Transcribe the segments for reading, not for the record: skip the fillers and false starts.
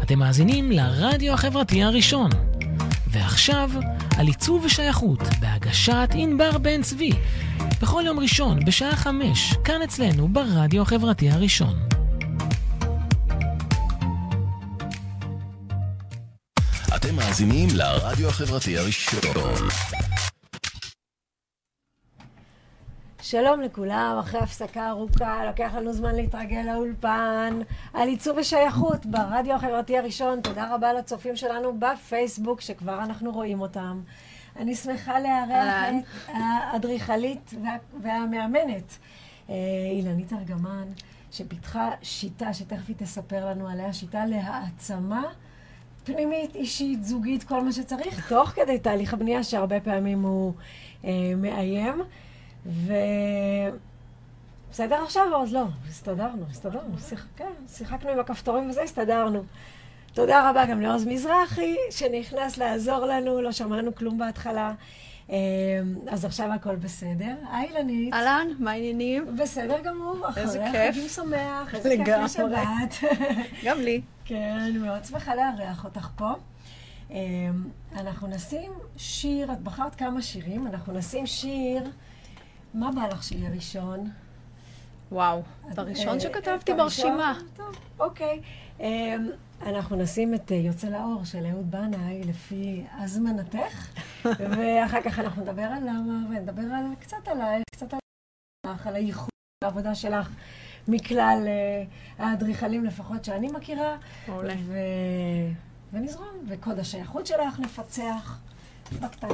אתם מאזינים לרדיו החברתי הראשון. ועכשיו, על עיצוב ושייכות, בהגשת ענבר בן צבי. בכל יום ראשון, בשעה 5, כאן אצלנו ברדיו החברתי הראשון. אתם מאזינים לרדיו החברתי הראשון. שלום לכולם, אחרי הפסקה ארוכה, לוקח לנו זמן להתרגל לאולפן על עיצוב ושייכות ברדיו החברתי הראשון. תודה רבה לצופים שלנו בפייסבוק שכבר אנחנו רואים אותם. אני שמחה לארח את האדריכלית והמאמנת אילנית ארגמן, שפיתחה שיטה שתכף היא תספר לנו עליה, שיטה להעצמה פנימית, אישית, זוגית, כל מה שצריך, תוך כדי תהליך הבנייה שהרבה פעמים הוא מאיים. בסדר עכשיו, אז לא, הסתדרנו, שיחקנו עם הכפתורים וזה, הסתדרנו. תודה רבה גם לעוז מזרחי, שנכנס לעזור לנו, לא שמענו כלום בהתחלה. אז עכשיו הכל בסדר. היי אילנית. אהלן, מה העניינים? בסדר גמור, איזה אחרי כיף. חגים שמח, איזה כיף לשבת. גם לי. כן, מאוד שמחה לארח אותך פה. אנחנו נשים שיר, את בחרת כמה שירים, אנחנו נשים שיר, מה בא לך שיהיה ראשון? וואו, את הראשון שכתבתי ברשימה. טוב, אוקיי. אנחנו נשים את יוצא לאור של אהוד בנאי לפי הזמנתך, ואחר כך אנחנו נדבר על למה, ונדבר קצת עלייך, קצת עלייך, על הייחוד העבודה שלך מכלל האדריכלים לפחות שאני מכירה. מעולה. ונזרום, וקוד השייכות שלך נפצח בקטנה.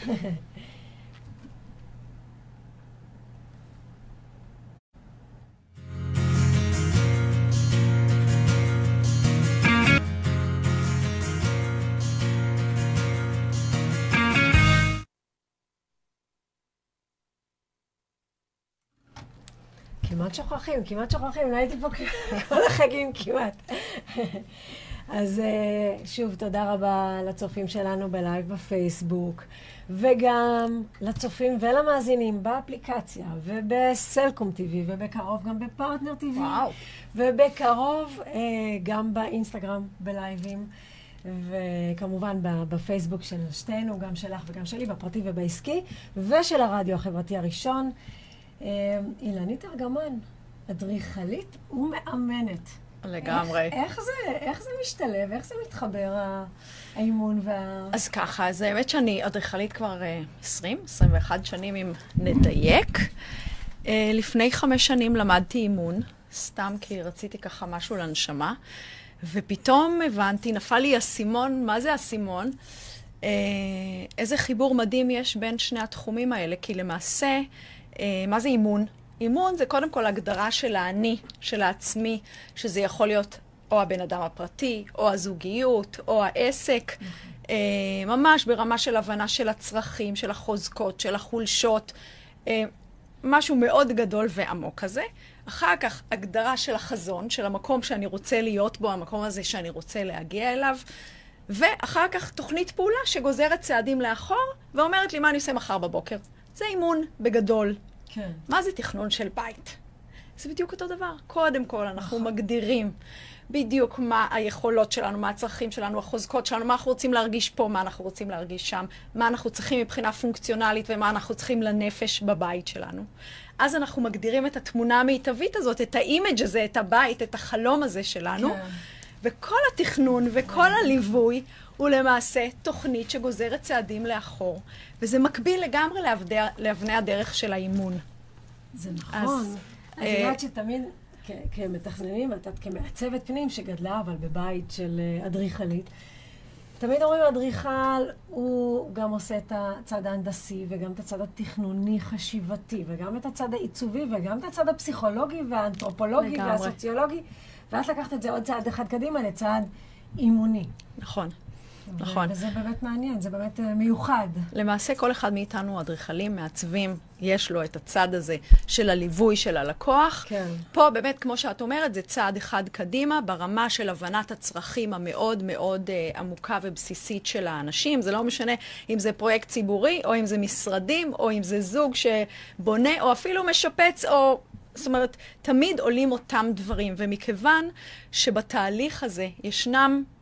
כמעט שוכחים, לא הייתי פה כל החגים כמעט. אז שוב, תודה רבה לצופים שלנו בלייב בפייסבוק, וגם לצופים ולמאזינים באפליקציה, ובסלקום TV, ובקרוב גם בפרטנר TV, וואו. ובקרוב גם באינסטגרם בלייבים, וכמובן בפייסבוק של שתינו, גם שלך וגם שלי, בפרטי ובעסקי, ושל הרדיו החברתי הראשון. אילנית ארגמן, אדריכלית ומאמנת. לגמרי. איך זה משתלב? איך זה מתחבר, האימון אז ככה, אז האמת שאני אדריכלית כבר 21 שנים, אם נדייק. לפני 5 שנים למדתי אימון, סתם כי רציתי ככה משהו לנשמה, ופתאום הבנתי, נפל לי הסימון, מה זה הסימון? איזה חיבור מדהים יש בין שני התחומים האלה, כי למעשה, מה זה אימון? אימון זה קודם כל הגדרה של האני, של העצמי, שזה יכול להיות או הבן אדם הפרטי, או הזוגיות, או העסק, ממש ברמה של הבנה של הצרכים, של החוזקות, של החולשות, משהו מאוד גדול ועמוק כזה. אחר כך הגדרה של החזון, של המקום שאני רוצה להיות בו, המקום הזה שאני רוצה להגיע אליו, ואחר כך תוכנית פעולה שגוזרת צעדים לאחור, ואומרת לי מה אני עושה מחר בבוקר. זה אימון בגדול. כן. מה זה תכנון של בית? זה בדיוק אותו דבר. קודם כל אנחנו מגדירים בדיוק מה היכולות שלנו, מה הצרכים שלנו, החוזקות שלנו, מה אנחנו רוצים להרגיש פה, מה אנחנו רוצים להרגיש שם, מה אנחנו צריכים מבחינה פונקציונלית ומה אנחנו צריכים לנפש בבית שלנו. אז אנחנו מגדירים את התמונה המיטבית הזאת, את האימג' הזה, את הבית, את החלום הזה שלנו. כן. וכל התכנון וכל הליווי הוא למעשה תוכנית שגוזרת צעדים לאחור, וזה מקביל לגמרי לאבני הדרך של האימון. זה נכון. אני יודעת שתמיד כמתכננים, את כמעצבת פנים שגדלה, אבל בבית של אדריכלית, תמיד אומרים, אדריכל הוא גם עושה את הצד ההנדסי, וגם את הצד התכנוני חשיבתי, וגם את הצד העיצובי, וגם את הצד הפסיכולוגי והאנתרופולוגי והסוציולוגי, ואת לקחת את זה עוד צעד אחד קדימה לצעד אימוני. נכון. נכון. וזה באמת מעניין, זה באמת מיוחד. למעשה כל אחד מאיתנו, אדריכלים, מעצבים, יש לו את הצד הזה של הליווי של הלקוח. כן. פה באמת, כמו שאת אומרת, זה צעד אחד קדימה, ברמה של הבנת הצרכים המאוד מאוד עמוקה ובסיסית של האנשים. זה לא משנה אם זה פרויקט ציבורי, או אם זה משרדים, או אם זה זוג שבונה, או אפילו משפץ, או... זאת אומרת, תמיד עולים אותם דברים, ומכיוון שבתהליך הזה ישנם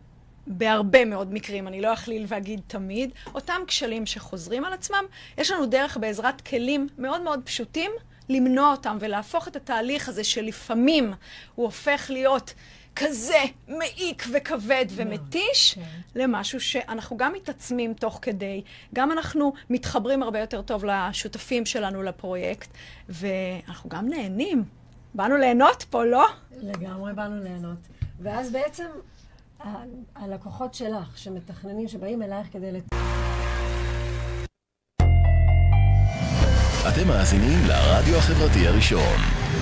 בהרבה מאוד מקרים, אני לא אכליל ואגיד תמיד, אותם כשלים שחוזרים על עצמם, יש לנו דרך בעזרת כלים מאוד מאוד פשוטים, למנוע אותם ולהפוך את התהליך הזה שלפעמים הוא הופך להיות כזה מעיק וכבד ומתיש, למשהו שאנחנו גם מתעצמים תוך כדי, גם אנחנו מתחברים הרבה יותר טוב לשותפים שלנו לפרויקט, ואנחנו גם נהנים. באנו ליהנות פה, לא? לגמרי באנו ליהנות. ואז בעצם הלקוחות שלך שמתכננים, שבאים אלייך כדי אתם מאזינים לרדיו החברתי הראשון.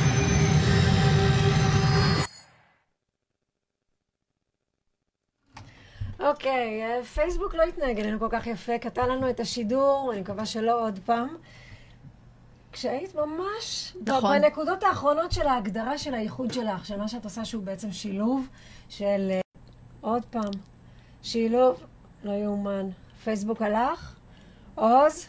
אוקיי, פייסבוק לא התנהג אלינו כל כך יפה, קטע לנו את השידור, אני מקווה שלא עוד פעם. כשהיית ממש נכון. בנקודות האחרונות של ההגדרה של הייחוד שלך, של מה שאת עושה שהוא בעצם שילוב של עוד פעם, שילוב, לא יאומן, פייסבוק הלך, עוז,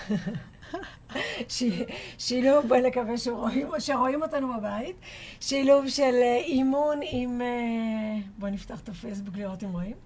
שילוב, בואי נקווה שרואים אותנו בבית, שילוב של אימון עם, בואי נפתח את הפייסבוק לראות אם רואים.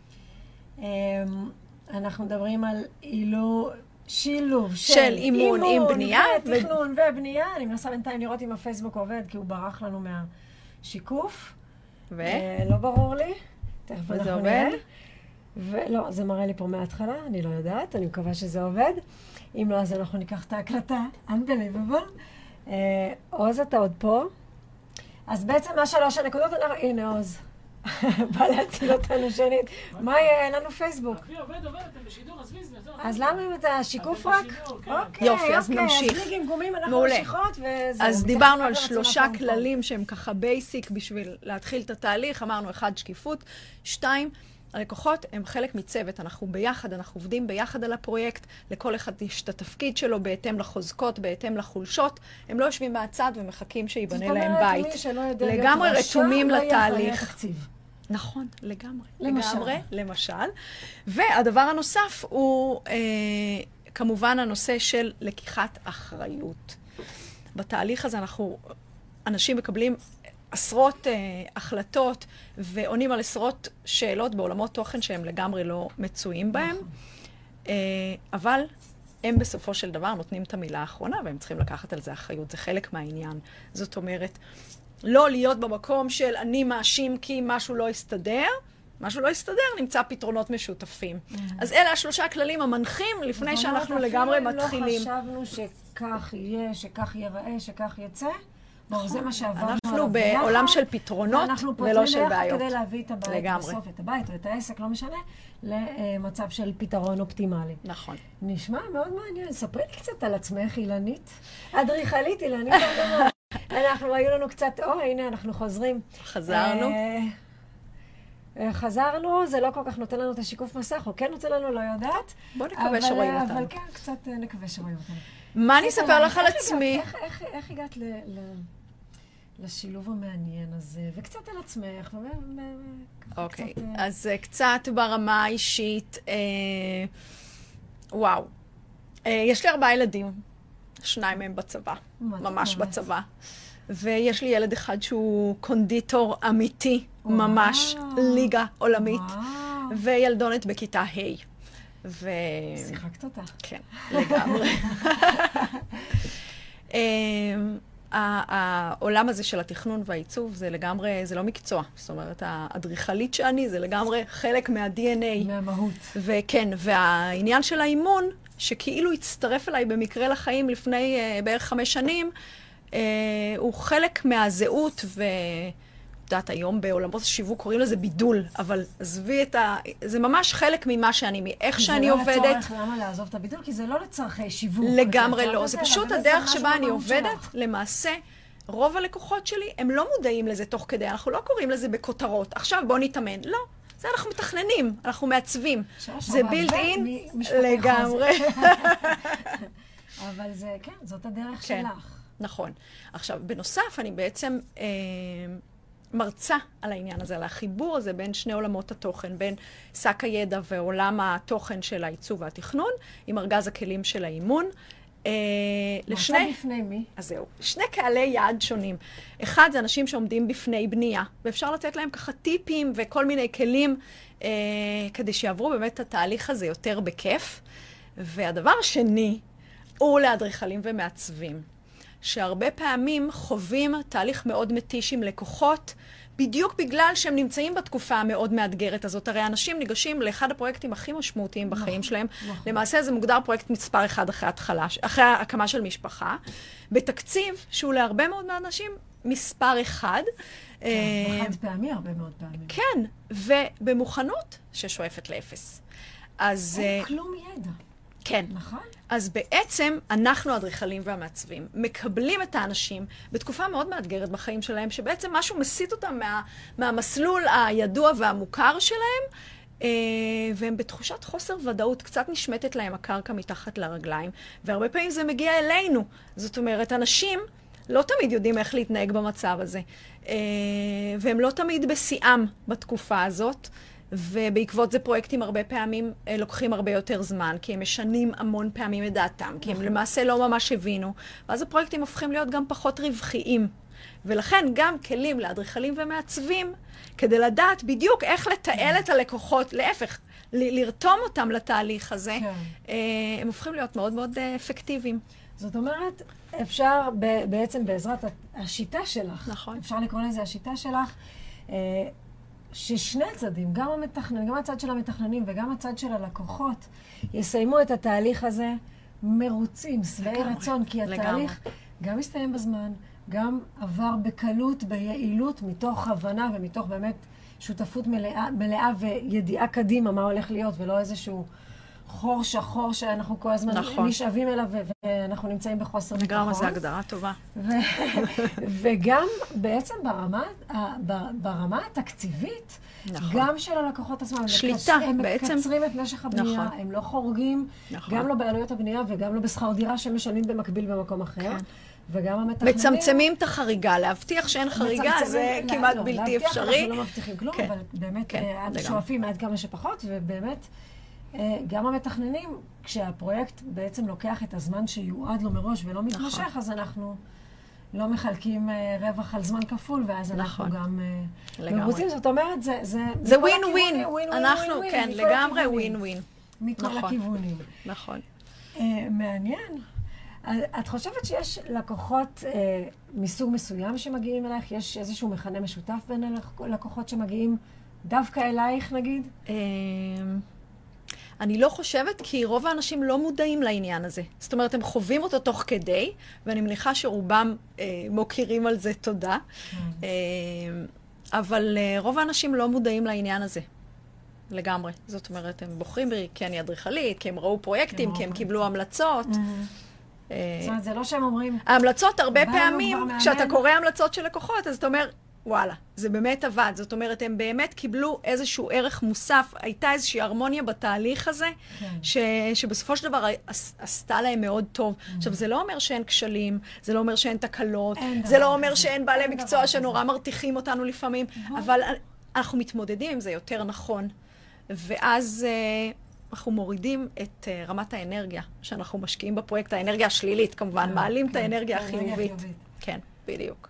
אנחנו מדברים על שילוב של אימון עם בנייה. ותכנון ובנייה. אני מנסה בינתיים לראות אם הפייסבוק עובד, כי הוא ברח לנו מהשיקוף. לא ברור לי. וזה עובד? ולא, זה מראה לי פה מההתחלה, אני לא יודעת, אני מקווה שזה עובד. אם לא, אז אנחנו ניקח את ההקלטה. Unbelievable. עוז, אתה עוד פה? אז בעצם מה 3 הנקודות, הנה עוז. בא להציל אותנו שנית. מה יהיה? אין לנו פייסבוק. עובד, אתם בשידור, עזבי, זה יותר. אז למה אם אתה שיקוף רק? יופי, אז נמשיך. אז בלי גמגומים, אנחנו מעולה. ממשיכות וזהו. אז דיברנו על 3 כללים שהם ככה בייסיק בשביל להתחיל את התהליך. אמרנו 1, שקיפות. 2, הלקוחות הם חלק מצוות. אנחנו ביחד, אנחנו עובדים ביחד על הפרויקט. לכל אחד יש את התפקיד שלו בהתאם לחוזקות, בהתאם לחולשות. הם לא יושבים מהצד ומחכים שיבנה להם בית. מי שלא יודע לגמרי רתומים לתהליך. תקציב. נכון, לגמרי. למשל. לגמרי, למשל. והדבר הנוסף הוא כמובן הנושא של לקיחת אחריות. בתהליך הזה אנשים מקבלים עשרות החלטות ועונים על עשרות שאלות בעולמות תוכן שהם לגמרי לא מצויים בהם. אבל הם בסופו של דבר נותנים את המילה האחרונה והם צריכים לקחת על זה אחריות. זה חלק מהעניין. זאת אומרת, לא להיות במקום של אני מאשים כי משהו לא יסתדר. משהו לא יסתדר, נמצא פתרונות משותפים. אז אלה 3 הכללים המנחים לפני שאנחנו לגמרי מתחילים. אפילו לא חשבנו שכך יהיה, שכך ייראה, שכך יצא. בואו, זה מה שעברנו עליו ביחד. אנחנו בעולם של פתרונות ולא של בעיות. אנחנו פותרים ביחד כדי להביא את הבית בסוף, את הבית או את העסק, לא משנה, למצב של פתרון אופטימלי. נכון. נשמע מאוד מעניין. ספרי לי קצת על עצמך, אילנית. אדריכלית, אילנית. היו לנו קצת, הנה, אנחנו חוזרים. חזרנו. חזרנו, זה לא כל כך נותן לנו את השיקוף מסך, או כן נותן לנו, לא יודעת. בוא נקווה שרואים אותנו. אבל כן, קצת נקווה שרואים אותנו. מה אני אספר לך על עצמי? איך הגעת לשילוב המעניין הזה, וקצת על עצמך? אוקיי, אז קצת ברמה האישית, וואו. יש לי 4 ילדים, 2 מהם בצבא, ממש בצבא. ויש לי ילד אחד שהוא קונדיטור אמיתי, ממש ליגה עולמית, וילדונת בכיתה ה'. שיחקת אותה. כן, לגמרי. העולם הזה של התכנון והעיצוב זה לגמרי, זה לא מקצוע. זאת אומרת, האדריכלית שאני זה לגמרי חלק מה-DNA. מהמהות. וכן, והעניין של האימון, שכאילו הצטרף אליי במקרה לחיים לפני בערך 5 שנים, הוא חלק מהזהות, יודעת, היום בעולמות השיווק קוראים לזה בידול, אבל עזבי זה ממש חלק ממה שאני, מאיך שאני עובדת. זה לא לצורך למה לעזוב את הבידול, כי זה לא לצרכי שיווק. לגמרי לא, זה פשוט הדרך שבה אני עובדת. למעשה, רוב הלקוחות שלי, הם לא מודעים לזה תוך כדי, אנחנו לא קוראים לזה בכותרות. עכשיו בוא נתאמן. לא, זה אנחנו מתכננים, אנחנו מעצבים. זה בילד אין לגמרי. אבל זה, כן, זאת הדרך שלך. נכון. עכשיו, בנוסף, אני בעצם מרצה על העניין הזה, על החיבור הזה בין 2 עולמות התוכן, בין שק הידע ועולם התוכן של העיצוב והתכנון, עם ארגז הכלים של האימון. מרצה בפני מי? אז זהו. שני קהלי יעד שונים. אחד זה אנשים שעומדים בפני בנייה, ואפשר לתת להם ככה טיפים וכל מיני כלים כדי שיעברו באמת את התהליך הזה יותר בכיף. והדבר השני הוא לאדריכלים ומעצבים, שהרבה פעמים חווים תהליך מאוד מתיש עם לקוחות, בדיוק בגלל שהם נמצאים בתקופה המאוד מאתגרת הזאת. הרי אנשים ניגשים לאחד הפרויקטים הכי משמעותיים בחיים שלהם. למעשה זה מוגדר פרויקט מספר אחד אחרי הקמה של משפחה, בתקציב שהוא להרבה מאוד מהאנשים מספר אחד. חד פעמי, הרבה מאוד פעמים. כן, ובמוכנות ששואפת לאפס. אז... אין כלום ידע. כן. נכון? אז בעצם אנחנו, האדריכלים והמעצבים, מקבלים את האנשים בתקופה מאוד מאתגרת בחיים שלהם, שבעצם משהו מסיט אותם מהמסלול הידוע והמוכר שלהם, והם בתחושת חוסר ודאות, קצת נשמטת להם הקרקע מתחת לרגליים, והרבה פעמים זה מגיע אלינו. זאת אומרת, אנשים לא תמיד יודעים איך להתנהג במצב הזה, והם לא תמיד בשיאם בתקופה הזאת, ובעקבות זה פרויקטים הרבה פעמים לוקחים הרבה יותר זמן, כי הם משנים המון פעמים את דעתם, כי הם למעשה לא ממש הבינו, ואז הפרויקטים הופכים להיות גם פחות רווחיים. ולכן גם כלים לאדריכלים ומעצבים, כדי לדעת בדיוק איך לתעל את הלקוחות, להפך, לרתום אותם לתהליך הזה, הם הופכים להיות מאוד מאוד אפקטיביים. זאת אומרת, אפשר בעצם בעזרת השיטה שלך, נכון. אפשר לקרוא לזה השיטה שלך, ששני הצדדים, גם המתכננים, גם הצד של המתכננים וגם הצד של הלקוחות, יסיימו את התהליך הזה מרוצים, שבעי רצון, כי התהליך גם מסתיים בזמן, גם עבר בקלות, ביעילות, מתוך הבנה ומתוך באמת שותפות מלאה וידיעה קדימה מה הולך להיות, ולא איזשהו חור שחור שאנחנו כל הזמן נשאבים אליו ואנחנו נמצאים בחוסר ביטחון. לגמרי, זו הגדרה טובה. וגם בעצם ברמה התקציבית, גם של הלקוחות עצמם, שליטה, הם בעצם. מקצרים את משך הבנייה, הם לא חורגים, גם לא בעלויות הבנייה וגם לא בשכר דירה שהם משלמים במקביל במקום אחר. וגם המתכננים... מצמצמים את החריגה, להבטיח שאין חריגה, זה כמעט בלתי אפשרי. להבטיח אנחנו לא מבטיחים כלום, אבל באמת שואפים עד כמה שפחות, ובאמת גם המתכננים, כשהפרויקט בעצם לוקח את הזמן שיועד לו מראש ולא מתמשך, אז אנחנו לא מחלקים רווח על זמן כפול, ואז אנחנו גם מרוצים. זאת אומרת, זה ווין ווין. אנחנו, כן, לגמרי ווין ווין. מכל הכיוונים. נכון. מעניין. את חושבת שיש לקוחות מסוג מסוים שמגיעים אלייך? יש איזשהו מכנה משותף בין הלקוחות שמגיעים דווקא אלייך, נגיד? אני לא חושבת, כי רוב האנשים לא מודעים לעניין הזה. זאת אומרת, הם חווים אותו תוך כדי, ואני מניחה שרובם מוקירים על זה תודה. אבל רוב האנשים לא מודעים לעניין הזה. לגמרי. זאת אומרת, הם בוחרים בי כי אני אדריכלית, כי הם ראו פרויקטים, כי הם קיבלו המלצות. זאת אומרת, זה לא שהם אומרים... ההמלצות הרבה פעמים, כשאתה קורא המלצות של לקוחות, אז אתה אומר, וואלה, זה באמת עבד. זאת אומרת, הם באמת קיבלו איזשהו ערך מוסף, הייתה איזושהי הרמוניה בתהליך הזה, שבסופו של דבר עשתה להם מאוד טוב. עכשיו, זה לא אומר שאין כשלים, זה לא אומר שאין תקלות, זה לא אומר שאין בעלי מקצוע שנורא מרתיחים אותנו לפעמים, אבל אנחנו מתמודדים עם זה יותר נכון. ואז אנחנו מורידים את רמת האנרגיה שאנחנו משקיעים בפרויקט, האנרגיה השלילית כמובן, מעלים את האנרגיה החיובית. כן, בדיוק.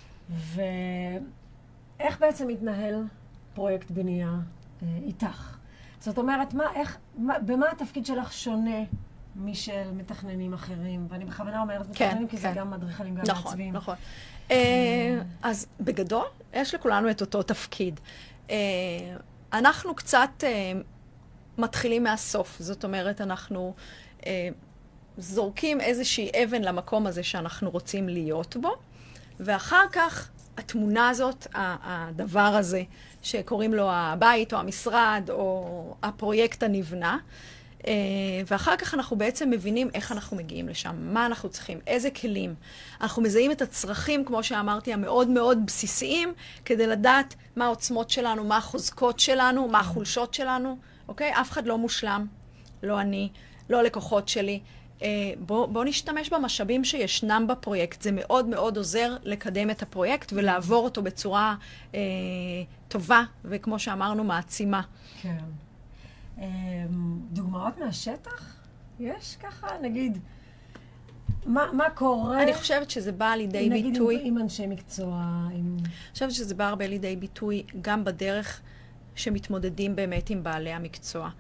ואיך בעצם מתנהל פרויקט בנייה איתך? זאת אומרת, במה התפקיד שלך שונה משל מתכננים אחרים? ואני בכוונה אומרת מתכננים, כי זה גם אדריכלים, גם מעצבים. נכון, נכון. אז בגדול, יש לכולנו את אותו תפקיד. אנחנו קצת מתחילים מהסוף. זאת אומרת, אנחנו זורקים איזושהי אבן למקום הזה שאנחנו רוצים להיות בו, ואחר כך התמונה הזאת, הדבר הזה, שקוראים לו הבית או המשרד או הפרויקט הנבנה, ואחר כך אנחנו בעצם מבינים איך אנחנו מגיעים לשם, מה אנחנו צריכים, איזה כלים. אנחנו מזהים את הצרכים, כמו שאמרתי, המאוד מאוד בסיסיים, כדי לדעת מה העוצמות שלנו, מה החוזקות שלנו, מה החולשות שלנו. אוקיי? אף אחד לא מושלם, לא אני, לא לקוחות שלי. בוא נשתמש במשאבים שישנם בפרויקט. זה מאוד מאוד עוזר לקדם את הפרויקט ולעבור אותו בצורה טובה, וכמו שאמרנו, מעצימה. כן. דוגמאות מהשטח? יש ככה, נגיד, מה קורה? אני חושבת שזה בא לידי ביטוי. נגיד עם אנשי מקצוע, אני חושבת שזה בא הרבה לידי ביטוי גם בדרך שמתמודדים באמת עם בעלי המקצוע.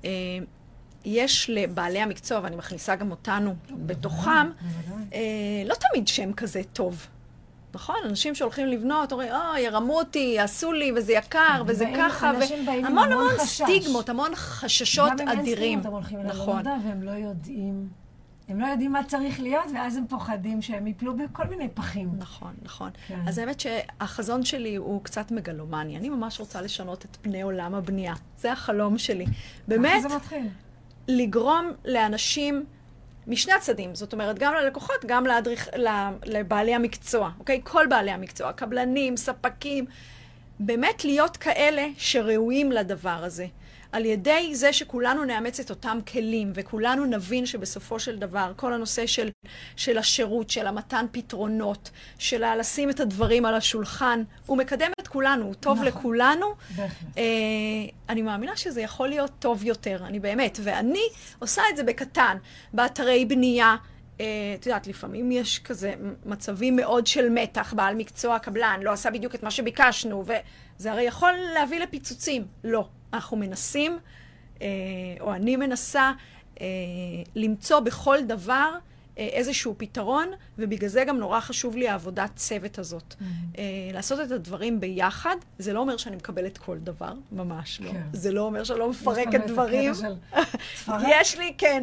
יש לבעלי המקצוע, ואני מכניסה גם אותנו בתוכם, לא תמיד שם כזה טוב. נכון? אנשים שהולכים לבנות, אומרים, ירמו אותי, יעשו לי, וזה יקר, וזה ככה, המון סטיגמות, המון חששות אדירים. גם אם אין סטיגמות, הם הולכים לעבודה, והם לא יודעים. הם לא יודעים מה צריך להיות, ואז הם פוחדים שהם יפלו בכל מיני פחים. נכון, נכון. אז האמת שהחזון שלי הוא קצת מגלומני. אני ממש רוצה לשנות את פני עולם הבנייה. זה החלום שלי. באמת, לגרום לאנשים משני הצדדים. זאת אומרת, גם ללקוחות, גם לבעלי המקצוע. אוקיי? כל בעלי המקצוע, קבלנים, ספקים. באמת להיות כאלה שראויים לדבר הזה. על ידי זה שכולנו נאמץ את אותם כלים, וכולנו נבין שבסופו של דבר, כל הנושא של השירות, של המתן פתרונות, של לשים את הדברים על השולחן, הוא מקדם את כולנו, הוא טוב לכולנו. אני מאמינה שזה יכול להיות טוב יותר, אני באמת, ואני עושה את זה בקטן, באתרי בנייה. את יודעת, לפעמים יש כזה מצבים מאוד של מתח, בעל מקצוע, קבלן, לא עשה בדיוק את מה שביקשנו, וזה הרי יכול להביא לפיצוצים. לא. אנחנו מנסים, או אני מנסה, למצוא בכל דבר איזשהו פתרון, ובגלל זה גם נורא חשוב לי העבודת צוות הזאת. לעשות את הדברים ביחד, זה לא אומר שאני מקבלת כל דבר, ממש לא. זה לא אומר שאני לא מפרקת דברים. יש לי, כן.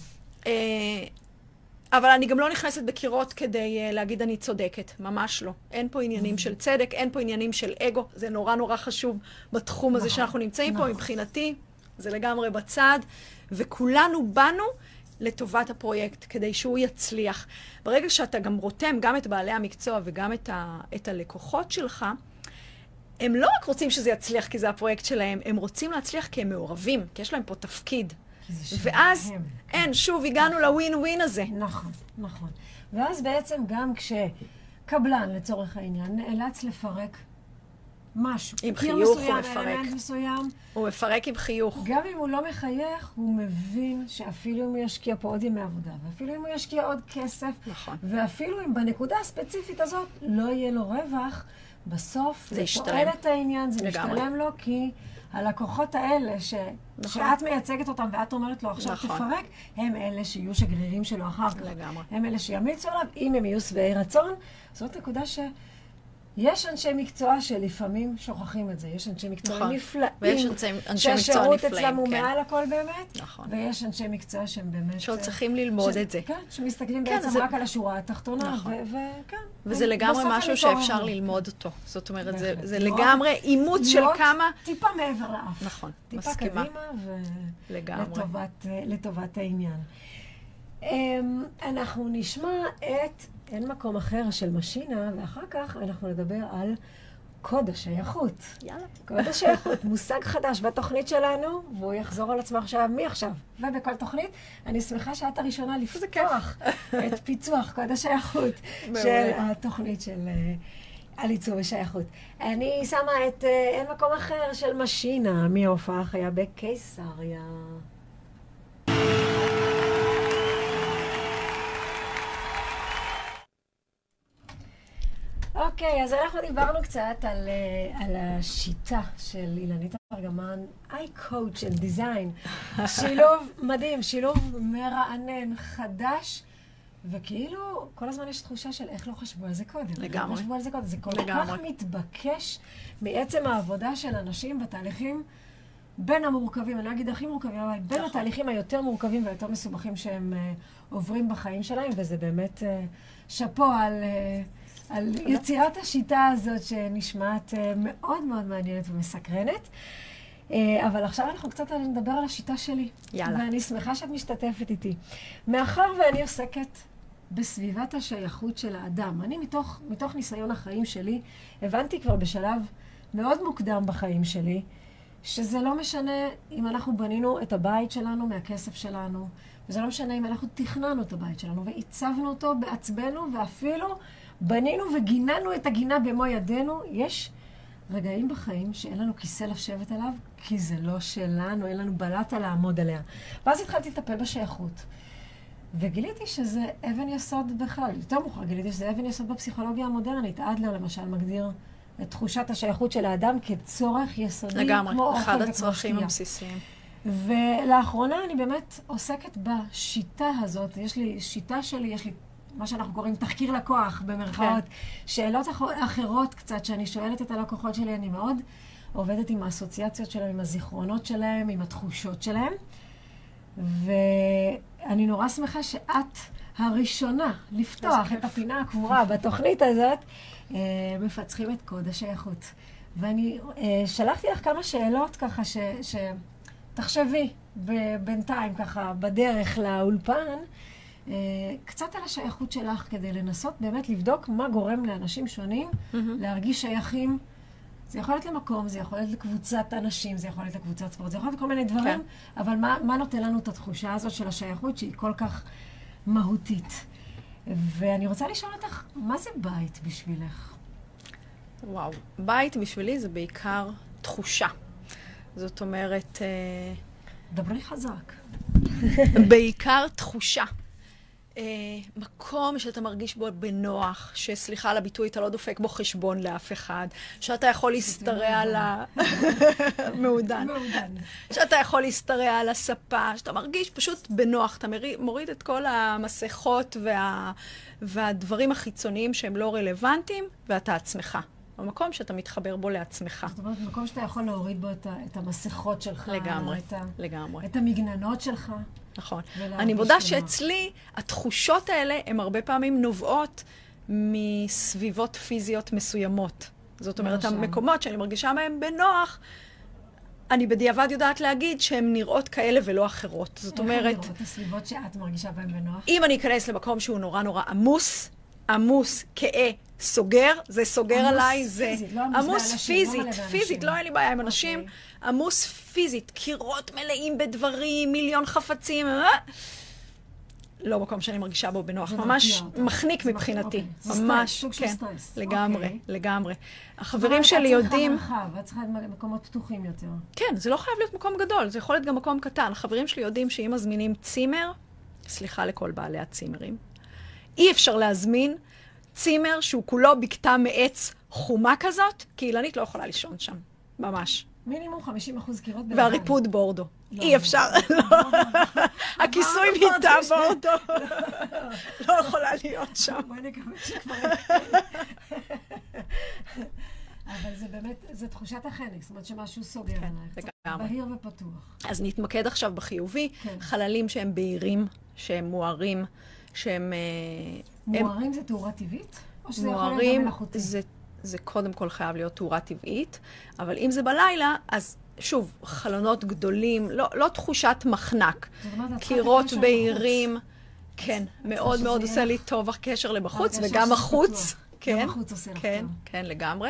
אבל אני גם לא נכנסת בקירות כדי להגיד אני צודקת, ממש לא. אין פה עניינים של צדק, אין פה עניינים של אגו, זה נורא נורא חשוב בתחום הזה שאנחנו נמצאים פה, מבחינתי, זה לגמרי בצד, וכולנו באנו לטובת הפרויקט, כדי שהוא יצליח. ברגע שאתה גם רותם גם את בעלי המקצוע וגם את הלקוחות שלך, הם לא רק רוצים שזה יצליח כי זה הפרויקט שלהם, הם רוצים להצליח כי הם מעורבים, כי יש להם פה תפקיד. ואז אין, שוב, הגענו לווין ווין הזה. נכון, נכון. ואז בעצם גם כשקבלן, לצורך העניין, נאלץ לפרק משהו. עם חיוך הוא מפרק. אלמנט מסוים. הוא מפרק עם חיוך. גם אם הוא לא מחייך, הוא מבין שאפילו אם הוא ישקיע פה עוד ימי עבודה, ואפילו אם הוא ישקיע עוד כסף, נכון. ואפילו אם בנקודה הספציפית הזאת לא יהיה לו רווח, בסוף זה תועל את העניין, זה משתלם לו, כי הלקוחות האלה שאת מייצגת אותם ואת אומרת לו עכשיו תפרק, הם אלה שיהיו שגרירים שלו אחר כך. לגמרי. הם אלה שימיצו עליו, אם הם יהיו שבעי רצון. זאת נקודה יש אנשי מקצוע שלפעמים שוכחים את זה. יש אנשי מקצוע נפלאים. ויש אנשי מקצוע שהשירות נפלאים, אצלם הוא כן. מעל הכל באמת. נכון. ויש אנשי מקצוע שהם באמת... שעוד צריכים ללמוד את זה. כן, שמסתכלים בעצם רק על השורה התחתונה. נכון. וכן. וזה לגמרי משהו שאפשר ללמוד אותו. זאת אומרת, זה לגמרי אימוץ של כמה... טיפה מעבר לאף. נכון, טיפה מסכימה. קדימה ולטובת העניין. אנחנו נשמע את אין מקום אחר של משינה, ואחר כך אנחנו נדבר על קוד השייכות. יאללה. קוד השייכות, מושג חדש בתוכנית שלנו, והוא יחזור על עצמו עכשיו, מעכשיו. ובכל תוכנית, אני שמחה שאת הראשונה לפתוח את פיצוח קוד השייכות של התוכנית של על עיצוב ושייכות. אני שמה את אין מקום אחר של משינה, מההופעה החיה בקיסריה. אוקיי, אז אנחנו דיברנו קצת על השיטה של אילנית ארגמן, I-Coach and Design. שילוב מדהים, שילוב מרענן, חדש, וכאילו כל הזמן יש תחושה של איך לא חשבו על זה קודם. לגמרי. לא חשבו על זה קודם. זה כל כך מתבקש מעצם העבודה של אנשים בתהליכים בין המורכבים, אני לא אגיד הכי מורכבים, אבל בין התהליכים היותר מורכבים ויותר מסובכים שהם עוברים בחיים שלהם, וזה באמת שפו על יצירת השיטה הזאת שנשמעת מאוד מאוד מעניינת ומסקרנת. אבל עכשיו אנחנו קצת נדבר על השיטה שלי. יאללה. ואני שמחה שאת משתתפת איתי. מאחר ואני עוסקת בסביבת השייכות של האדם, אני מתוך ניסיון החיים שלי, הבנתי כבר בשלב מאוד מוקדם בחיים שלי, שזה לא משנה אם אנחנו בנינו את הבית שלנו מהכסף שלנו, וזה לא משנה אם אנחנו תכננו את הבית שלנו ועיצבנו אותו בעצמנו, ואפילו בנינו וגיננו את הגינה במו ידינו. יש רגעים בחיים שאין לנו כיסא לשבת עליו, כי זה לא שלנו, אין לנו בלטה לעמוד עליה. ואז התחלתי לטפל בשייכות. וגיליתי שזה אבן יסוד בכלל. יותר מאוחר גיליתי שזה אבן יסוד בפסיכולוגיה המודרנית. אדלר למשל מגדיר את תחושת השייכות של האדם כצורך יסודי, לגמרי, כמו אוכל אחד וכמו הצרכים שתייה. הבסיסיים. ולאחרונה אני באמת עוסקת בשיטה הזאת. יש לי שיטה שלי, יש לי מה שאנחנו קוראים תחקיר לקוח במרכאות. שאלות אחרות קצת שאני שואלת את הלקוחות שלי, אני מאוד עובדת עם האסוציאציות שלהם, עם הזיכרונות שלהם, עם התחושות שלהם. ואני נורא שמחה שאת הראשונה לפתוח את הפינה הקבורה בתוכנית הזאת, מפצחים את קוד השייכות. ואני שלחתי לך כמה שאלות ככה שתחשבי בינתיים ככה בדרך לאולפן, קצת על השייכות שלך כדי לנסות באמת לבדוק מה גורם לאנשים שונים להרגיש שייכים. זה יכול להיות למקום, זה יכול להיות לקבוצת אנשים, זה יכול להיות לקבוצת ספורט, זה יכול להיות כל מיני דברים, אבל מה נותן לנו את התחושה הזאת של השייכות שהיא כל כך מהותית? ואני רוצה לשאול אותך, מה זה בית בשבילך? וואו, בית בשבילי זה בעיקר תחושה. זאת אומרת... דברי חזק. בעיקר תחושה. מקום שאתה מרגיש בו בנוח, שסליחה על הביטוי, אתה לא דופק בו חשבון לאף אחד, שאתה יכול להסתרע על מעודן. שאתה יכול להסתרע על הספה, שאתה מרגיש פשוט בנוח, אתה מוריד את כל המסכות והדברים החיצוניים שהם לא רלוונטיים, ואתה עצמך. במקום שאתה מתחבר בו לעצמך. זאת אומרת, במקום שאתה יכול להוריד בו את המסכות שלך. לגמרי, לגמרי. את המגננות שלך. נכון. אני מודה שאצלי התחושות האלה הן הרבה פעמים נובעות מסביבות פיזיות מסוימות. זאת אומרת, המקומות שאני מרגישה מהם בנוח, אני בדיעבד יודעת להגיד שהן נראות כאלה ולא אחרות. זאת אומרת... איך נראות הסביבות שאת מרגישה בהם בנוח? אם אני אכנס למקום שהוא נורא נורא עמוס, כאה, סוגר, זה סוגר עליי, זה... עמוס פיזית, פיזית, לא אין לי בעיה עם אנשים. עמוס פיזית, קירות מלאים בדברים, מיליון חפצים, לא מקום שאני מרגישה בו בנוח, ממש מחניק מבחינתי. ממש, כן, לגמרי, לגמרי. החברים שלי יודעים... את צריכה מקומות פתוחים יותר. כן, זה לא חייב להיות מקום גדול, זה יכול להיות גם מקום קטן. החברים שלי יודעים שאם מזמינים צימר, סליחה לכל בעלי הצימרים, אי אפשר להזמין צימר שהוא כולו בקתה מעץ חומה כזאת, כי אילנית לא יכולה לישון שם, ממש. מינימום 50% קירות בלבד. והריפוד בורדו. אי אפשר. הכיסוי מיטה בורדו. לא יכולה להיות שם. בואי נקווה שכבר... אבל זה באמת, זה תחושת החנק, זאת אומרת שמשהו סוגר עלייך. בהיר ופתוח. אז נתמקד עכשיו בחיובי. חללים שהם בהירים, שהם מוארים, שהם... מוארים זה תאורה טבעית? או שזה יכול להיות גם מלאכותי? זה קודם כל חייב להיות תאורה טבעית, אבל אם זה בלילה, אז שוב, חלונות גדולים, לא תחושת מחנק. קירות בהירים, כן, מאוד מאוד עושה לי טוב הקשר לבחוץ, וגם החוץ. גם החוץ עושה לך טוב. כן, לגמרי.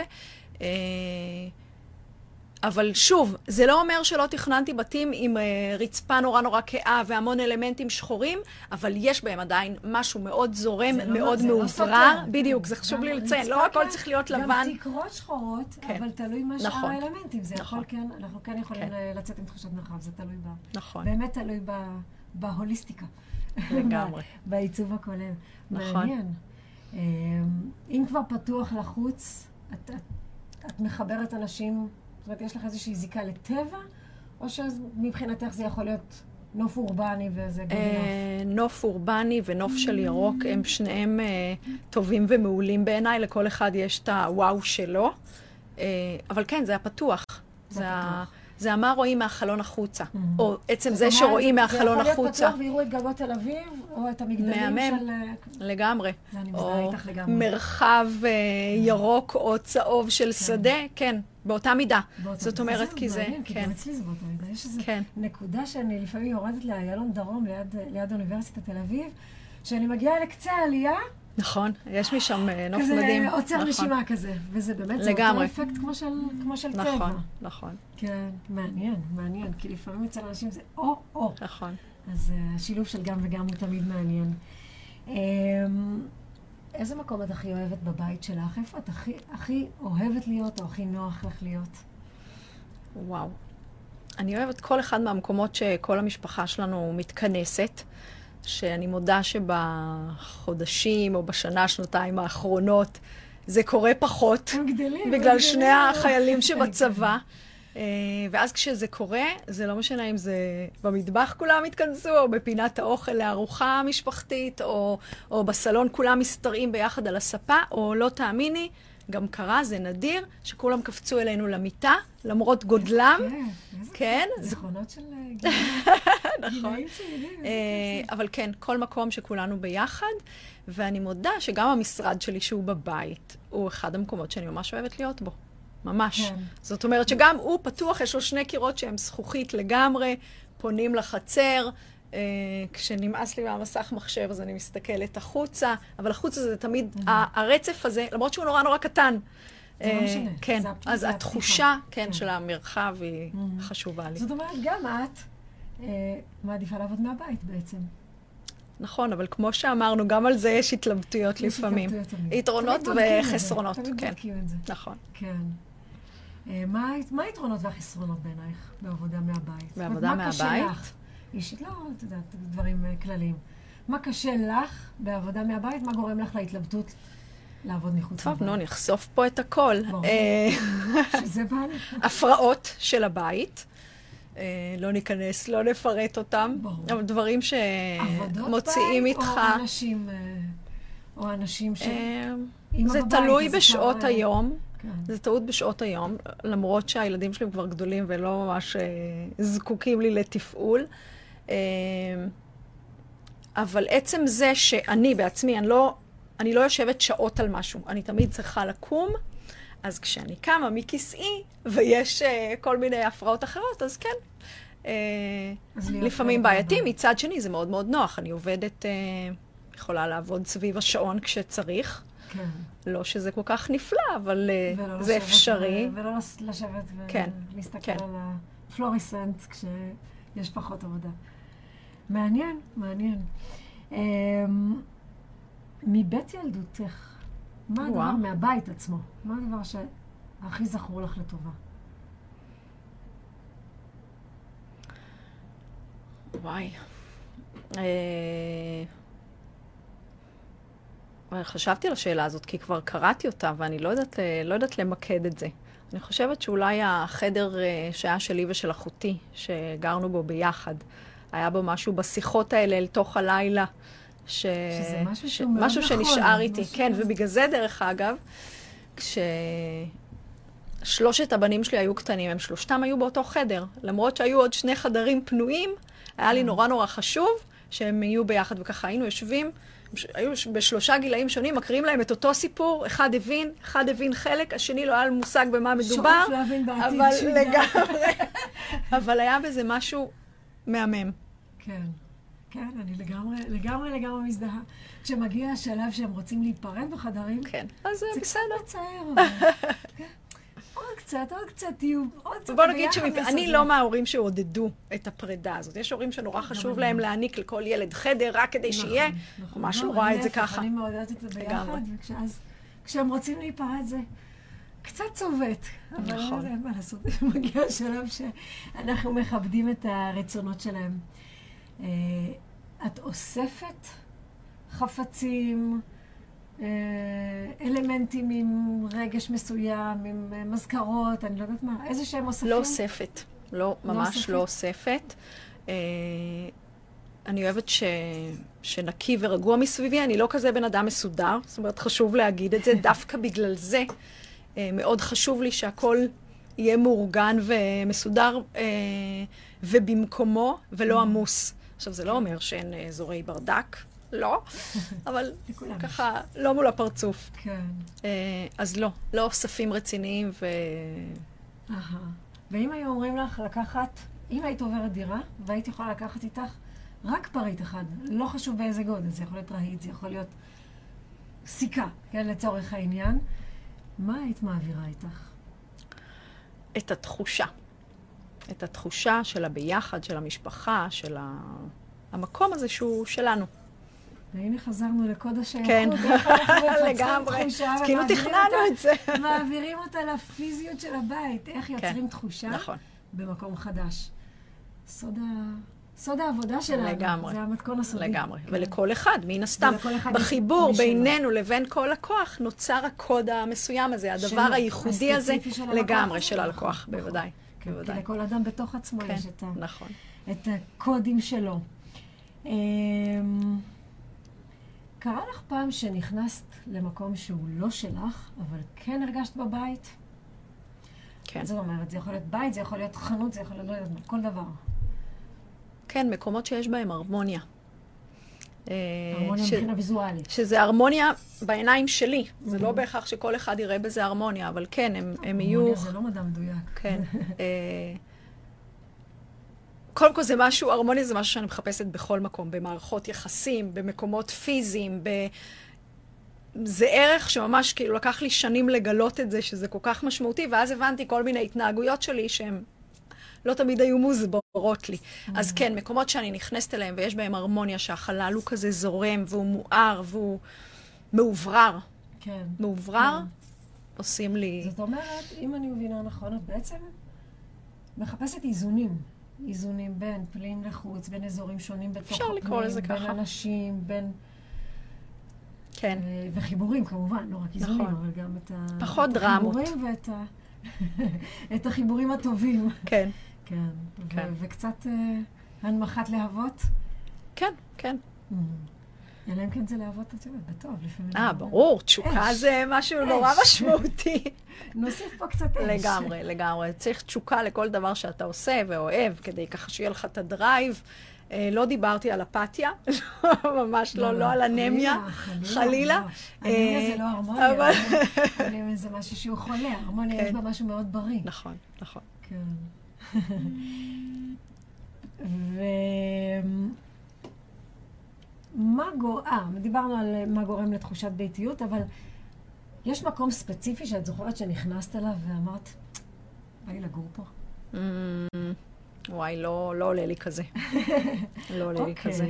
אבל שוב, זה לא אומר שלא תכננתי בתים עם רצפה נורא נורא כאה והמון אלמנטים שחורים, אבל יש בהם עדיין משהו מאוד זורם, מאוד מאוברר. בדיוק, זה חשוב לי לציין, לא הכל צריך להיות לבן. גם תקרות שחורות, אבל תלוי מה שאר האלמנטים. זה יכול כן, אנחנו כן יכולים לצאת עם תחושת מרחב, זה תלוי בה. נכון. באמת תלוי בהוליסטיקה. לגמרי. בעיצוב הכולל. מעניין. אם כבר פתוח לחוץ, את מחברת אנשים... זאת אומרת, יש לך איזושהי זיקה לטבע, או שמבחינתך זה יכול להיות נוף אורבני וזה גם נוף? נוף אורבני ונוף של ירוק הם שניהם טובים ומעולים בעיניי, לכל אחד יש את הוואו שלו. אבל כן, זה הפתוח. זה מה רואים מהחלון החוצה, או עצם זה שרואים מהחלון החוצה. זה יכול להיות פתוח ויראו את גגות תל אביב, או את המגדלים של... לגמרי. זה אני מזדהה איתך לגמרי. מרחב ירוק או צהוב של שדה, כן, באותה מידה. זאת אומרת, כי זה... כי גם אצלי זה באותה מידה. יש איזו נקודה שאני לפעמים יורדת לאיילון דרום, ליד אוניברסיטת תל אביב, שאני מגיעה לקצה העלייה, נכון, יש משם נוף מדהים. כזה עוצר נשימה כזה, וזה באמת זה אותו אפקט כמו של טבע. נכון, נכון. כן, מעניין, כי לפעמים אצל אנשים זה או. נכון. אז השילוב של גם וגם הוא תמיד מעניין. איזה מקום את הכי אוהבת בבית שלך? איפה את הכי אוהבת להיות, או הכי נוח לך להיות? וואו. אני אוהבת כל אחד מהמקומות שכל המשפחה שלנו מתכנסת. שאני מודה שבחודשים או בשנה, שנתיים האחרונות, זה קורה פחות. הם גדלים. בגלל שני החיילים שבצבא. ואז כשזה קורה, זה לא משנה אם זה במטבח כולם התכנסו, או בפינת האוכל לארוחה משפחתית, או בסלון כולם מסתרעים ביחד על הספה, או לא תאמיני, גם קרה, זה נדיר, שכולם קפצו אלינו למיטה, למרות גודלם. כן. זיכרונות של גילאים צעירים. אבל כן, כל מקום שכולנו ביחד, ואני מודה שגם המשרד שלי שהוא בבית, הוא אחד המקומות שאני ממש אוהבת להיות בו. ממש. כן. זאת אומרת שגם הוא פתוח, יש לו 2 קירות שהם זכוכית לגמרי, פונים לחצר, כשנמאס לי מהמסך מחשב, אז אני מסתכלת החוצה, אבל החוצה זה תמיד, הרצף הזה, למרות שהוא נורא נורא קטן. זה לא משנה. כן, אז התחושה, כן, של המרחב היא חשובה לי. זאת אומרת, גם את מעדיפה לעבוד מהבית בעצם. נכון, אבל כמו שאמרנו, גם על זה יש התלבטויות לפעמים. יתרונות וחסרונות, כן. תמיד בודקים את זה. נכון. כן. מה היתרונות והחסרונות בעינייך בעבודה מהבית? בעבודה מהבית? מה קשה לך? אישית, לא, את יודעת, דברים כלליים. מה קשה לך בעבודה מהבית? מה גורם לך להתלבטות לעבוד מחוץ טוב, לבית? נו, נחשוף פה את הכל. שזה בא לי. הפרעות של הבית. לא ניכנס, לא נפרט אותם. אבל דברים שמוציאים איתך. או אנשים ש... זה תלוי בשעות היום. זה טעות בשעות היום, למרות שהילדים שלי כבר גדולים ולא ממש זקוקים לי לתפעול. אבל עצם זה שאני בעצמי, אני לא יושבת שעות על משהו. אני תמיד צריכה לקום, אז כשאני קמה מכיסאי, ויש כל מיני הפרעות אחרות, אז כן. לפעמים בעייתי, מצד שני זה מאוד מאוד נוח. אני עובדת, יכולה לעבוד סביב השעון כשצריך. כן. לא שזה כל כך נפלא, אבל זה אפשרי. ולא לשבת ולהסתכל על הפלוריסנט כשיש פחות עבודה. מעניין, מעניין. מבית ילדותך, מה הדבר מהבית עצמו? מה הדבר שהכי זכור לך לטובה? וואי. חשבתי על השאלה הזאת, כי כבר קראתי אותה, ואני לא יודעת למקד את זה. אני חושבת שאולי החדר שהיה שלי ושל אחותי, שגרנו בו ביחד, היה בו משהו בשיחות האלה אל תוך הלילה, שזה משהו שהוא מאוד נכון. משהו שנשאר איתי, כן, ובגלל זה דרך אגב, כששלושת הבנים שלי היו קטנים, הם שלושתם היו באותו חדר, למרות שהיו עוד 2 חדרים פנויים, היה לי נורא נורא חשוב שהם יהיו ביחד, וככה היינו יושבים, היו ב3 גילאים שונים, מקריאים להם את אותו סיפור, אחד הבין חלק, השני לא היה מושג במה מדובר, שואף להבין בעתיד אבל לגמרי, אבל היה בזה משהו מהמם. כן, כן, אני לגמרי מזדהה. כשמגיע השלב שהם רוצים להיפרד בחדרים, כן, אז זה בסדר. קצת מצער, עוד קצת תהיו, עוד קצת. בוא נגיד שאני לא מההורים שעודדו את הפרידה הזאת. יש הורים שנורא חשוב להם להעניק לכל ילד חדר רק כדי שיהיה. ממש לא רואה את זה ככה. אני מעודדת את זה ביחד, וכשהם רוצים להיפרד זה קצת צובט. אבל לא יודע מה לעשות, מגיע השלב שאנחנו מכבדים את הרצונות שלהם. את אוספת חפצים, אלמנטים עם רגש מסוים, עם מזכרות, אני לא יודעת מה, איזה שהם אוספים? לא אוספת, ממש לא אוספת. אני אוהבת שנקי ורגוע מסביבי, אני לא כזה בן אדם מסודר, זאת אומרת, חשוב להגיד את זה, דווקא בגלל זה מאוד חשוב לי שהכל יהיה מאורגן ומסודר ובמקומו ולא עמוס. עכשיו, זה לא אומר שאין אזורי ברדק, לא, אבל ככה, לא מול הפרצוף. כן. אז לא אוספים רציניים ואם היו אומרים לך לקחת, אם היית עוברת דירה, והיית יכולה לקחת איתך רק פריט אחד, לא חשוב באיזה גודל, זה יכול להיות רהיט, זה יכול להיות סיכה, כן, לצורך העניין, מה היית מעבירה איתך? את התחושה. את התחושה של הביחד, של המשפחה, של המקום הזה שהוא שלנו. והנה חזרנו לקוד השייכות. כן, לגמרי. כאילו תכננו את זה. מעבירים אותה לפיזיות של הבית. איך יוצרים תחושה נכון. במקום חדש. סוד סוד העבודה שלנו. לגמרי. זה המתכון הסודי. לגמרי. ולכל אחד, מן הסתם. אחד בחיבור בינינו לבין כל לקוח, נוצר הקוד המסוים הזה, הדבר הייחודי הזה, לגמרי של הלקוח, בוודאי. כי לכל אדם בתוך עצמו יש נכון. את הקודים שלו. קרה לך פעם שנכנסת למקום שהוא לא שלך, אבל כן הרגשת בבית? כן. זאת אומרת, זה יכול להיות בית, זה יכול להיות חנות, זה יכול להיות כל דבר. כן, מקומות שיש בהם הרמוניה. הרמוניה מבחינה ויזואלית. שזה הרמוניה בעיניים שלי. זה לא בהכרח שכל אחד יראה בזה הרמוניה, אבל כן, הם יהיו... הרמוניה זה לא מדע מדויק. כן. קודם כל זה משהו, הרמוניה זה משהו שאני מחפשת בכל מקום, במערכות יחסים, במקומות פיזיים, זה ערך שממש כאילו לקח לי שנים לגלות את זה, שזה כל כך משמעותי, ואז הבנתי כל מיני התנהגויות שלי שהן לא תמיד היו מוסברות לי. אז כן, מקומות שאני נכנסת אליהם ויש בהם הרמוניה, שהחלל הוא כזה זורם והוא מואר והוא מאוברר. כן. מאוברר, עושים לי... זאת אומרת, אם אני מבינה נכון, את בעצם מחפשת איזונים. איזונים בין פנים לחוץ, בין אזורים שונים בתוך אפשר לקרוא לזה ככה. בין אנשים, בין... כן. וחיבורים כמובן, לא רק איזונים, נכון. אבל גם את פחות דרמות. החיבורים ואת את החיבורים הטובים. כן. כן. כן. וקצת הנמכת להבות. כן, כן. אלא אם כן זה להבות, את יודעת, בטוב, לפעמים. ברור, תשוקה זה משהו נורא משמעותי. נוסיף פה קצת אש. לגמרי, לגמרי. צריך תשוקה לכל דבר שאתה עושה ואוהב, כדי ככה שיהיה לך את הדרייב. לא דיברתי על אפתיה, ממש לא על אנמיה, חלילה. אנמיה זה לא הרמוניה, אנמיה זה משהו שהוא חולה, הרמוניה יש בה משהו מאוד בריא. נכון, נכון. כן. דיברנו על מה גורם לתחושת ביתיות, אבל יש מקום ספציפי שאת זוכרת שנכנסת אליו ואמרת, בא לי לגור פה? וואי, לא עולה לי כזה. לא עולה לי כזה.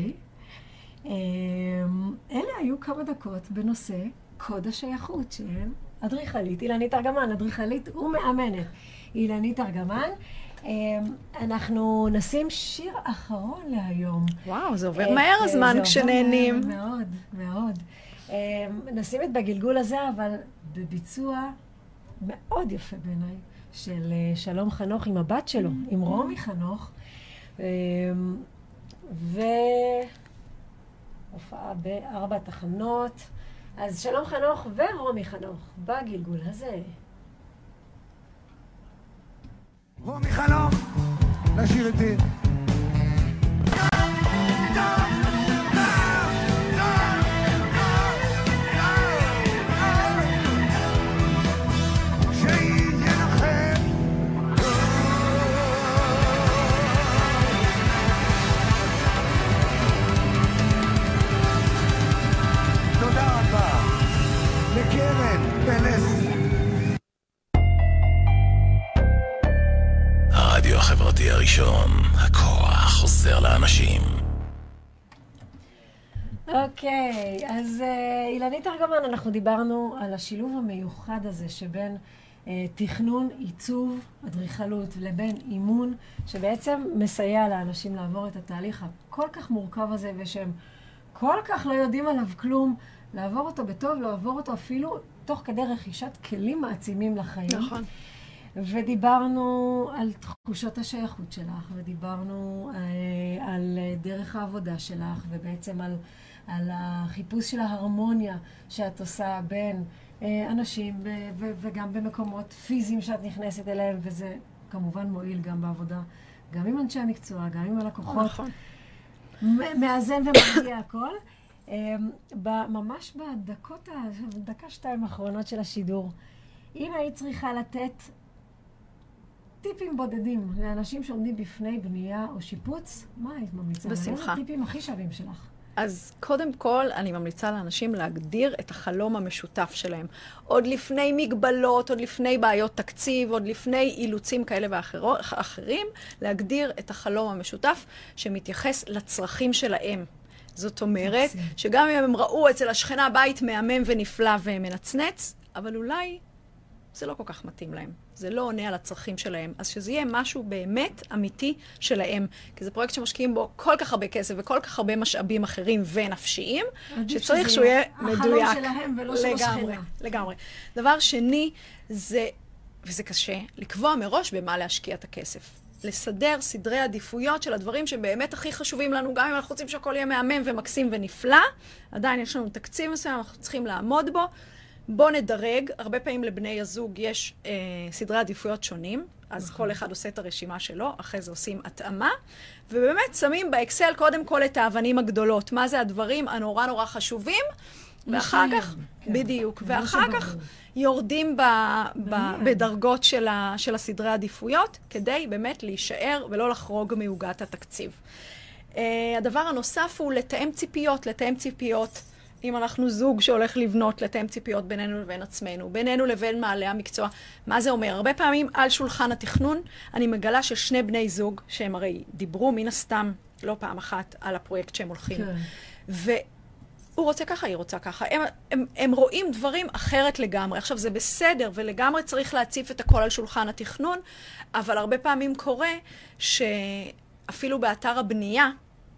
אלה היו כמה דקות בנושא קוד השייכות של אדריכלית, אילנית ארגמן, אדריכלית ומאמנת. אילנית ארגמן, אנחנו נשים שיר אחרון להיום. וואו, זה עובר מהר הזמן כשנהנים. מאוד, מאוד. נשים את בגלגול הזה, אבל בביצוע מאוד יפה בעיניי, של שלום חנוך עם הבת שלו, עם רומי חנוך, והופעה ב4 תחנות. אז שלום חנוך ורומי חנוך בגלגול הזה. רומי חנוך, לשיר איתי. הרדיו החברתי הראשון, הכוח חוזר לאנשים. אוקיי, אז אילנית ארגמן, אנחנו דיברנו על השילוב המיוחד הזה שבין תכנון, עיצוב, אדריכלות לבין אימון, שבעצם מסייע לאנשים לעבור את התהליך הכל כך מורכב הזה, ושהם כל כך לא יודעים עליו כלום, לעבור אותו בטוב, לעבור אותו אפילו תוך כדי רכישת כלים מעצימים לחיים. נכון. ודיברנו על תחושות השייכות שלך, ודיברנו על דרך העבודה שלך, ובעצם על החיפוש של ההרמוניה שאת עושה בין אנשים, וגם במקומות פיזיים שאת נכנסת אליהם, וזה כמובן מועיל גם בעבודה, גם עם אנשי המקצוע, גם עם הלקוחות. נכון. מאזן ומגיע הכל. ממש דקה-שתיים האחרונות של השידור, אם היית צריכה לתת טיפים בודדים לאנשים שעומדים בפני בנייה או שיפוץ, מה היית ממליצה? בשמחה. מה הטיפים הכי שווים שלך? אז קודם כל, אני ממליצה לאנשים להגדיר את החלום המשותף שלהם. עוד לפני מגבלות, עוד לפני בעיות תקציב, עוד לפני אילוצים כאלה ואחרים, להגדיר את החלום המשותף שמתייחס לצרכים שלהם. זאת אומרת, שגם אם הם ראו אצל השכנה בית מהמם ונפלא ומנצנץ, אבל אולי זה לא כל כך מתאים להם. זה לא עונה על הצרכים שלהם. אז שזה יהיה משהו באמת אמיתי שלהם. כי זה פרויקט שמשקיעים בו כל כך הרבה כסף וכל כך הרבה משאבים אחרים ונפשיים, שצריך שהוא יהיה מדויק. החלום שלהם ולא של השכנה. לגמרי. דבר שני, זה, וזה קשה, לקבוע מראש במה להשקיע את הכסף. לסדר סדרי עדיפויות של הדברים שבאמת הכי חשובים לנו, גם אם אנחנו רוצים שהכל יהיה מהמם ומקסים ונפלא, עדיין יש לנו תקציב מסוים, אנחנו צריכים לעמוד בו. בוא נדרג, הרבה פעמים לבני הזוג יש סדרי עדיפויות שונים, אז כל אחד עושה את הרשימה שלו, אחרי זה עושים התאמה, ובאמת שמים באקסל קודם כל את האבנים הגדולות, מה זה הדברים הנורא נורא חשובים, ואחר כך, בדיוק, ואחר כך יורדים בדרגות של הסדרי עדיפויות, כדי באמת להישאר ולא לחרוג מעוגת התקציב. הדבר הנוסף הוא לתאם ציפיות, אם אנחנו זוג שהולך לבנות, לתאם ציפיות בינינו לבין עצמנו, בינינו לבין מעלי המקצוע. מה זה אומר? הרבה פעמים על שולחן התכנון, אני מגלה ששני בני זוג, שהם הרי דיברו מן הסתם לא פעם אחת על הפרויקט שהם הולכים. והוא רוצה ככה, היא רוצה ככה. הם רואים דברים אחרת לגמרי. עכשיו, זה בסדר, ולגמרי צריך להציף את הכל על שולחן התכנון, אבל הרבה פעמים קורה שאפילו באתר הבנייה,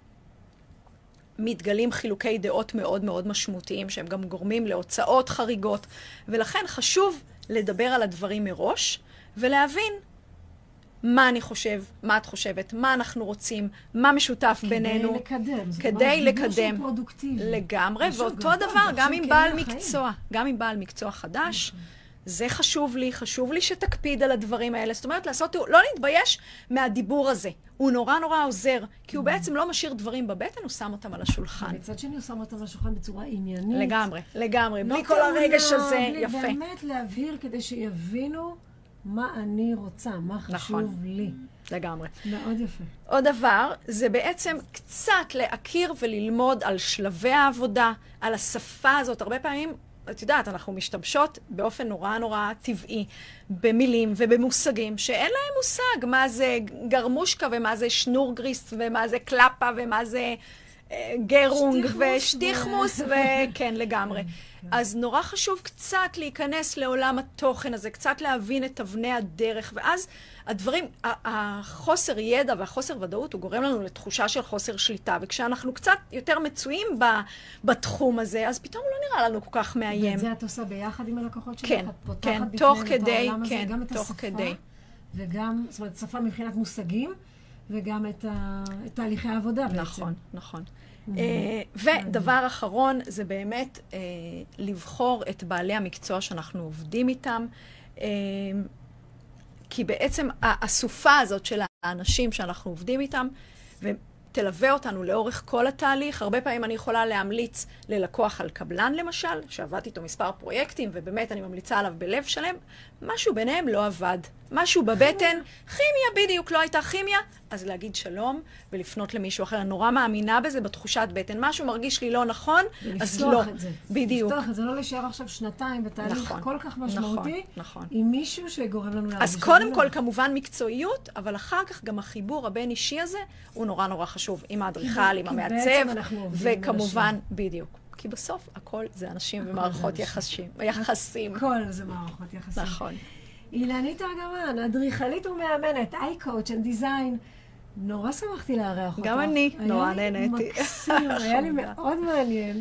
מתגלים חילוקי דעות מאוד מאוד משמעותיים, שהם גם גורמים להוצאות חריגות, ולכן חשוב לדבר על הדברים מראש, ולהבין מה אני חושב, מה את חושבת, מה אנחנו רוצים, מה משותף בינינו. כדי לקדם. לגמרי, ואותו דבר, גם עם בעל מקצוע חדש, זה חשוב לי שתקפיד על הדברים האלה. זאת אומרת, לא להתבייש מהדיבור הזה. הוא נורא נורא עוזר, כי הוא בעצם לא משאיר דברים בבטן, הוא שם אותם על השולחן. מצד שני, הוא שם אותם על השולחן בצורה עניינית. לגמרי. בלי כל הרגש הזה, יפה. באמת להבהיר כדי שיבינו מה אני רוצה, מה חשוב לי. לגמרי. מאוד יפה. עוד דבר, זה בעצם קצת להכיר וללמוד על שלבי העבודה, על השפה הזאת. הרבה פעמים, את יודעת, אנחנו משתמשות באופן נורא נורא טבעי, במילים ובמושגים, שאין להם מושג מה זה גרמושקה ומה זה שנורגריסט ומה זה קלאפה ומה זה גרונג ושטיחמוס, וכן, לגמרי. אז נורא חשוב קצת להיכנס לעולם התוכן הזה, קצת להבין את אבני הדרך, ואז הדברים, החוסר ידע והחוסר ודאות, הוא גורם לנו לתחושה של חוסר שליטה, וכשאנחנו קצת יותר מצויים בתחום הזה, אז פתאום לא נראה לנו כל כך מאיים. ואת זה את עושה ביחד עם הלקוחות שלך? כן, תוך כדי, גם את השפה, וגם, זאת אומרת, שפה מבחינת מושגים, וגם את תהליכי העבודה בעצם. נכון. ודבר אחרון, זה באמת לבחור את בעלי המקצוע שאנחנו עובדים איתם, כי בעצם הסופה הזאת של האנשים שאנחנו עובדים איתם, ותלווה אותנו לאורך כל התהליך. הרבה פעמים אני יכולה להמליץ ללקוח על קבלן למשל, שעבדתי איתו מספר פרויקטים, ובאמת אני ממליצה עליו בלב שלם, משהו ביניהם לא עבד. משהו בבטן, כימיה בדיוק, לא הייתה כימיה, אז להגיד שלום ולפנות למישהו אחר. אני נורא מאמינה בזה, בתחושת בטן. משהו מרגיש לי לא נכון, אז לא. את זה. בדיוק. לפתוח את זה, לא להישאר עכשיו שנתיים בתהליך כל כך משמעותי, נכון. עם מישהו שגורם לנו להרגיש. אז קודם כל, כמובן מקצועיות, אבל אחר כך גם החיבור הבין אישי הזה, הוא נורא נורא חשוב. עם האדריכל, עם המעצב, וכמובן, בדיוק. כי בסוף הכל זה אנשים ומערכות יחסים. הכל זה מערכות יחסים. נכון. אילנית ארגמן, אדריכלית ומאמנת, איי-קואוץ' אנד דיזיין. נורא שמחתי לארח אותך. גם אני, נורא נהניתי. מקסים, היה לי מאוד מעניין.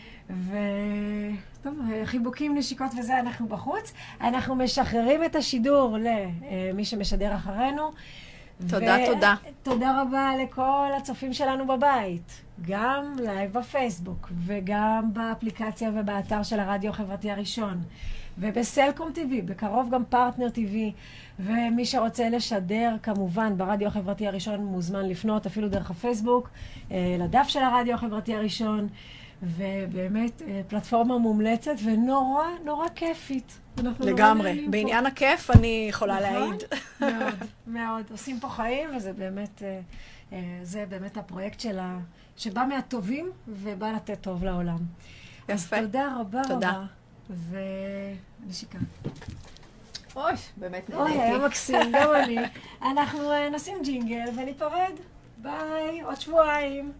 טוב, חיבוקים, נשיקות וזה, אנחנו בחוץ. אנחנו משחררים את השידור למי שמשדר אחרינו. תודה. תודה רבה לכל הצופים שלנו בבית. גם לייב בפייסבוק, וגם באפליקציה ובאתר של הרדיו החברתי הראשון. ובסלקום TV, בקרוב גם פרטנר TV, ומי שרוצה לשדר כמובן ברדיו החברתי הראשון מוזמן לפנות אפילו דרך הפייסבוק, לדף של הרדיו החברתי הראשון, ובאמת פלטפורמה מומלצת ונורא נורא כיפית. לגמרי, בעניין הכיף אני יכולה להעיד. מאוד, מאוד. עושים פה חיים וזה באמת, זה באמת הפרויקט שבא מהטובים ובא לתת טוב לעולם. יפה. אז תודה רבה. תודה. ונשיקה. אוי, באמת נהניתי. היה מקסים, גם אני. אנחנו נשים ג'ינגל וניפרד. ביי, עוד שבועיים.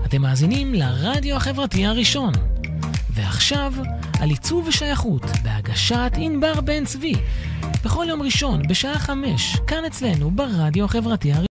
אתם מאזינים לרדיו החברתי הראשון. ועכשיו, על עיצוב ושייכות, בהגשת ענבר בן צבי. בכל יום ראשון בשעה 5, כאן אצלנו ברדיו החברתי הראשון.